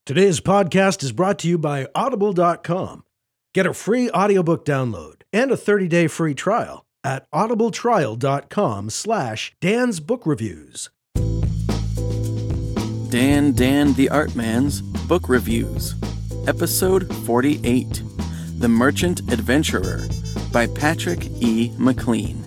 Today's podcast is brought to you by Audible.com. Get a free audiobook download and a 30-day free trial at audibletrial.com/Dan's Book Reviews. Dan the Art Man's Book Reviews, Episode 48, The Merchant Adventurer by Patrick E. McLean.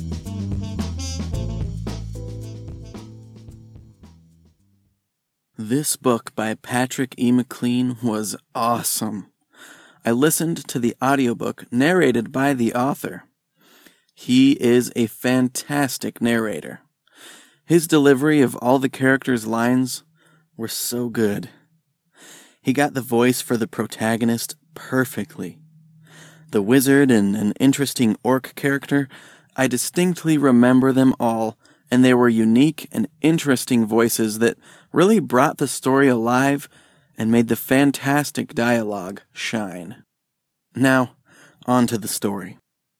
This book by Patrick E. McLean was awesome. I listened to the audiobook narrated by the author. He is a fantastic narrator. His delivery of all the characters' lines were so good. He got the voice for the protagonist perfectly. The wizard and an interesting orc character, I distinctly remember them all, and they were unique and interesting voices that really brought the story alive and made the fantastic dialogue shine. Now, on to the story.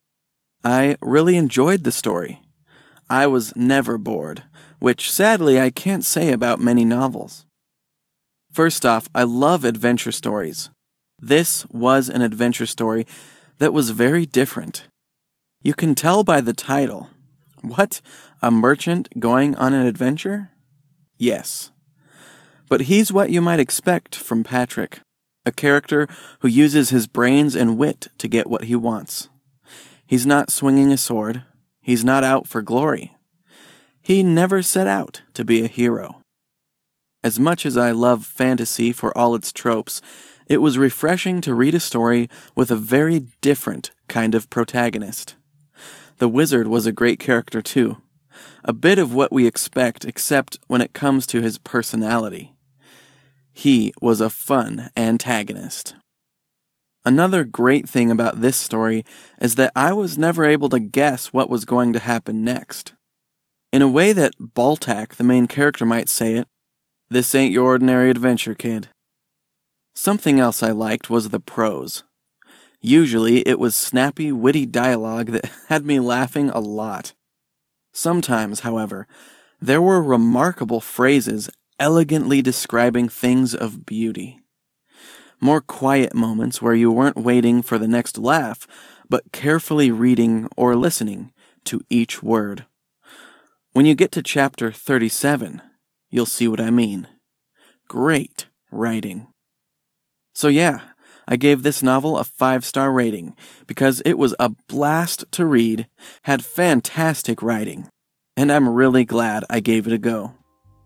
I really enjoyed the story. I was never bored, which sadly I can't say about many novels. First off, I love adventure stories. This was an adventure story that was very different. You can tell by the title. What? A merchant going on an adventure? Yes. But he's what you might expect from Patrick, a character who uses his brains and wit to get what he wants. He's not swinging a sword. He's not out for glory. He never set out to be a hero. As much as I love fantasy for all its tropes, it was refreshing to read a story with a very different kind of protagonist. The wizard was a great character too. A bit of what we expect, except when it comes to his personality. He was a fun antagonist. Another great thing about this story is that I was never able to guess what was going to happen next. In a way that Baltac, the main character, might say it, "This ain't your ordinary adventure, kid." Something else I liked was the prose. Usually it was snappy, witty dialogue that had me laughing a lot. Sometimes, however, there were remarkable phrases elegantly describing things of beauty. More quiet moments where you weren't waiting for the next laugh, but carefully reading or listening to each word. When you get to chapter 37, you'll see what I mean. Great writing. So yeah, I gave this novel a 5-star rating because it was a blast to read, had fantastic writing, and I'm really glad I gave it a go.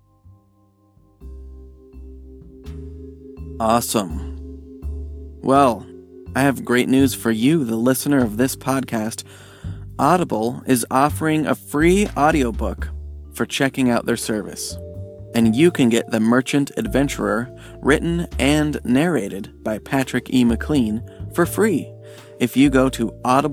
Awesome. Well, I have great news for you, the listener of this podcast. Audible is offering a free audiobook for checking out their service. And you can get The Merchant Adventurer, written and narrated by Patrick E. McLean, for free if you go to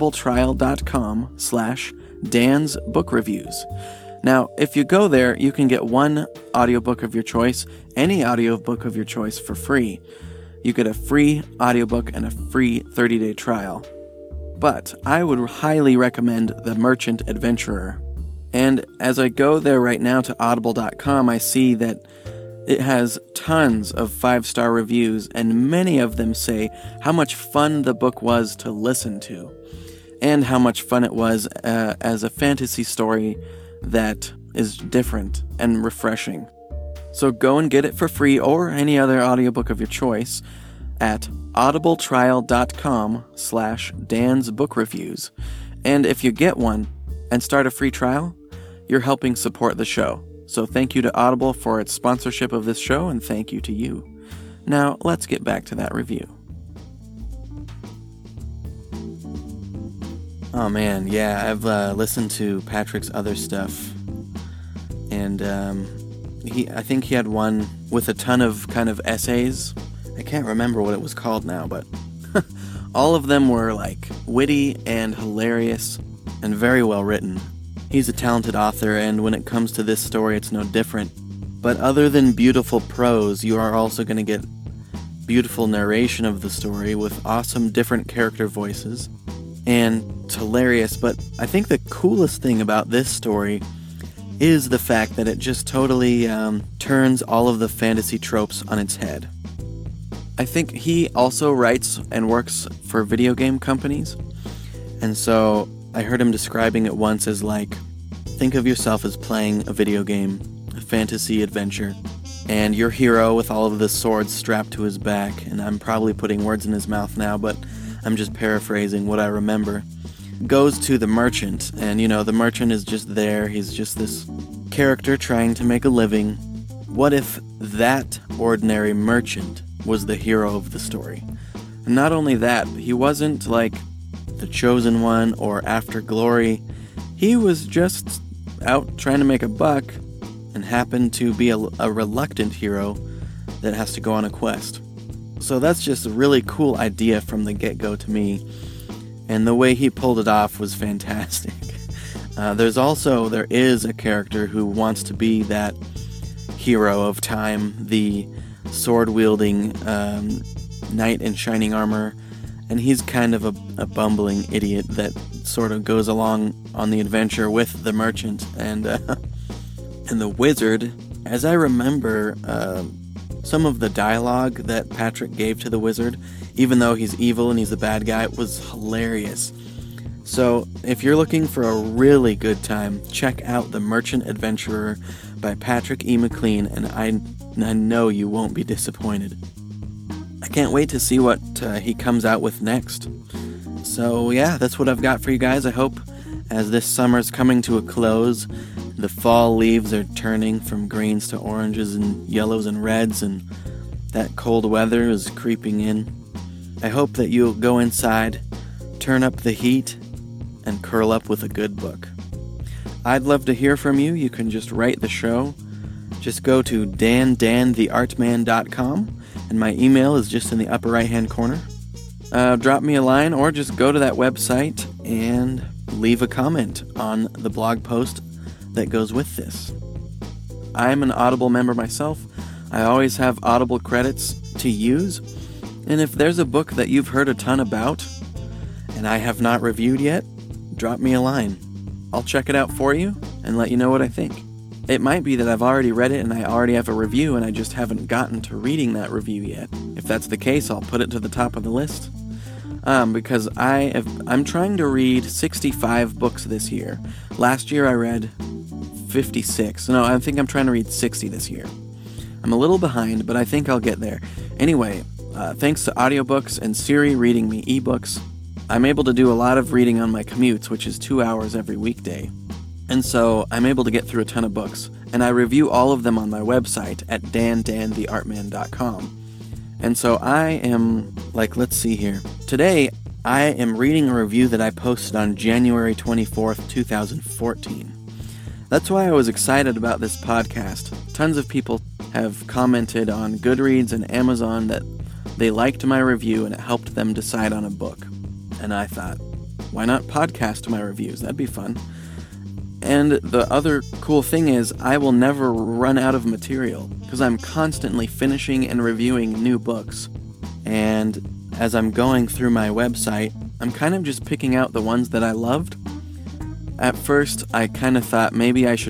audibletrial.com/Dan's Book Reviews. Now, if you go there, you can get one audiobook of your choice, any audiobook of your choice, for free. You get a free audiobook and a free 30-day trial. But I would highly recommend The Merchant Adventurer. And as I go there right now to audible.com, I see that it has tons of 5-star reviews, and many of them say how much fun the book was to listen to, and how much fun it was as a fantasy story that is different and refreshing. So go and get it for free, or any other audiobook of your choice, at audibletrial.com/Dan's Book Reviews. And if you get one and start a free trial, you're helping support the show. So thank you to Audible for its sponsorship of this show, and thank you to you. Now, let's get back to that review. Oh man, yeah, I've listened to Patrick's other stuff, and I think he had one with a ton of kind of essays. I can't remember what it was called now, but all of them were like witty and hilarious and very well written. He's a talented author, and when it comes to this story, it's no different. But other than beautiful prose, you are also going to get beautiful narration of the story with awesome different character voices. And it's hilarious, but I think the coolest thing about this story is the fact that it just totally turns all of the fantasy tropes on its head. I think he also writes and works for video game companies. And so I heard him describing it once as like, think of yourself as playing a video game, a fantasy adventure, and your hero with all of the swords strapped to his back, and I'm probably putting words in his mouth now, but I'm just paraphrasing what I remember, goes to the merchant, and the merchant is just there, he's just this character trying to make a living. What if that ordinary merchant was the hero of the story? And not only that, he wasn't like the chosen one or after glory, he was just out trying to make a buck and happened to be a reluctant hero that has to go on a quest. So that's just a really cool idea from the get-go to me, and the way he pulled it off was fantastic. There is a character who wants to be that hero of time, the sword-wielding knight in shining armor, and he's kind of a bumbling idiot that sort of goes along on the adventure with the merchant, and the wizard, as I remember, some of the dialogue that Patrick gave to the wizard, even though he's evil and he's the bad guy, was hilarious. So if you're looking for a really good time, check out The Merchant Adventurer by Patrick E. McLean, and I know you won't be disappointed. I can't wait to see what he comes out with next. So yeah, that's what I've got for you guys. I hope as this summer's coming to a close, the fall leaves are turning from greens to oranges and yellows and reds, and that cold weather is creeping in. I hope that you'll go inside, turn up the heat, and curl up with a good book. I'd love to hear from you. You can just write the show. Just go to dantheartman.com, and my email is just in the upper right-hand corner. Drop me a line, or just go to that website and leave a comment on the blog post that goes with this. I'm an Audible member myself. I always have Audible credits to use, and if there's a book that you've heard a ton about and I have not reviewed yet, drop me a line. I'll check it out for you and let you know what I think. It might be that I've already read it and I already have a review and I just haven't gotten to reading that review yet. If that's the case, I'll put it to the top of the list. Because I'm trying to read 65 books this year. Last year I read 56. No, I think I'm trying to read 60 this year. I'm a little behind, but I think I'll get there. Anyway, thanks to audiobooks and Siri reading me ebooks, I'm able to do a lot of reading on my commutes, which is 2 hours every weekday. And so I'm able to get through a ton of books, and I review all of them on my website at dantheartman.com. And so I am, let's see here. Today, I am reading a review that I posted on January 24th, 2014. That's why I was excited about this podcast. Tons of people have commented on Goodreads and Amazon that they liked my review and it helped them decide on a book. And I thought, why not podcast my reviews? That'd be fun. And the other cool thing is I will never run out of material because I'm constantly finishing and reviewing new books. And as I'm going through my website, I'm kind of just picking out the ones that I loved. At first, I kind of thought maybe I should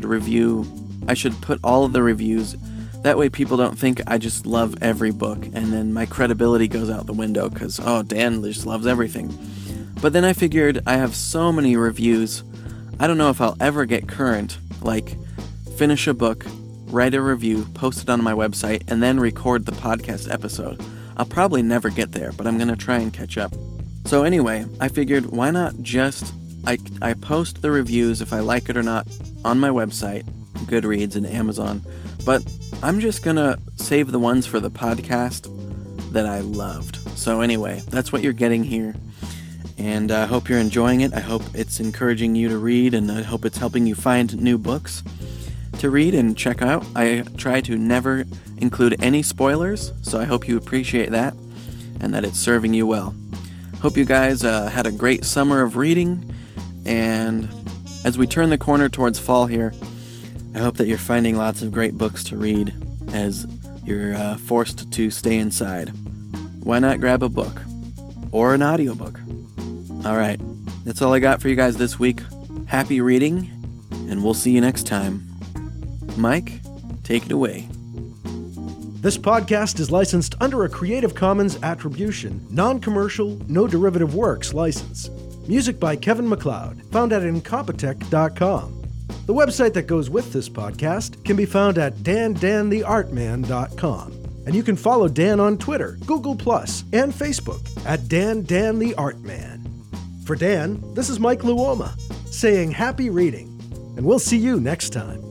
put all of the reviews. That way people don't think I just love every book, and then my credibility goes out the window because, Dan just loves everything. But then I figured I have so many reviews, I don't know if I'll ever get current, finish a book, write a review, post it on my website, and then record the podcast episode. I'll probably never get there, but I'm going to try and catch up. So anyway, I figured why not just, I post the reviews if I like it or not on my website, Goodreads and Amazon, but I'm just going to save the ones for the podcast that I loved. So anyway, that's what you're getting here. And I hope you're enjoying it. I hope it's encouraging you to read, and I hope it's helping you find new books to read and check out. I try to never include any spoilers, so I hope you appreciate that and that it's serving you well. Hope you guys had a great summer of reading, and as we turn the corner towards fall here, I hope that you're finding lots of great books to read as you're forced to stay inside. Why not grab a book or an audiobook? All right, that's all I got for you guys this week. Happy reading, and we'll see you next time. Mike, take it away. This podcast is licensed under a Creative Commons Attribution, Non-Commercial, No Derivative Works license. Music by Kevin MacLeod, found at Incompetech.com. The website that goes with this podcast can be found at dantheartman.com. And you can follow Dan on Twitter, Google+, and Facebook at DanTheArtman. For Dan, this is Mike Luoma, saying happy reading, and we'll see you next time.